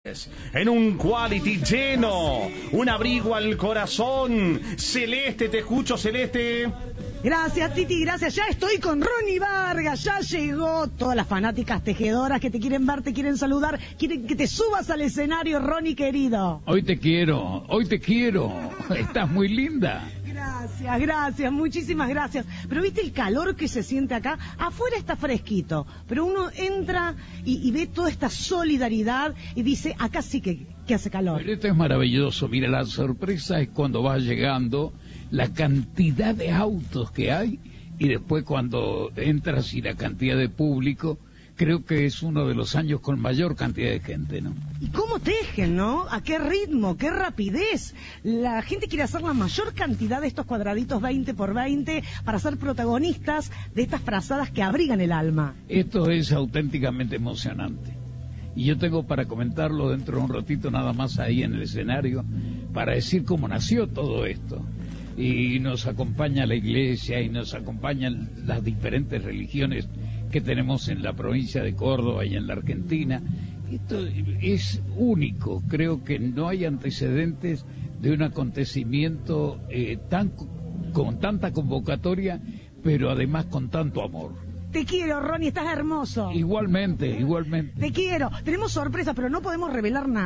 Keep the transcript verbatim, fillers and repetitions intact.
En un quality lleno, un abrigo al corazón. Celeste, te escucho, Celeste. Gracias, Titi, gracias. Ya estoy con Ronnie Vargas, ya llegó. Todas las fanáticas tejedoras que te quieren ver, te quieren saludar, quieren que te subas al escenario, Ronnie querido. Hoy te quiero, hoy te quiero. Estás muy linda. Gracias, gracias, muchísimas gracias. Pero viste el calor que se siente acá. Afuera está fresquito, pero uno entra y, y ve toda esta solidaridad y dice, acá sí que, que hace calor. Pero esto es maravilloso. Mira, la sorpresa es cuando vas llegando, la cantidad de autos que hay, y después cuando entras y la cantidad de público. Creo que es uno de los años con mayor cantidad de gente, ¿no? ¿Y cómo tejen, no? ¿A qué ritmo? ¿Qué rapidez? La gente quiere hacer la mayor cantidad de estos cuadraditos veinte por veinte para ser protagonistas de estas frazadas que abrigan el alma. Esto es auténticamente emocionante. Y yo tengo para comentarlo dentro de un ratito nada más ahí en el escenario, para decir cómo nació todo esto. Y nos acompaña la iglesia y nos acompañan las diferentes religiones que tenemos en la provincia de Córdoba y en la Argentina. Esto es único, creo que no hay antecedentes de un acontecimiento eh, tan con tanta convocatoria, pero además con tanto amor. Te quiero, Ronnie, estás hermoso. Igualmente, igualmente. Te quiero. Tenemos sorpresa, pero no podemos revelar nada.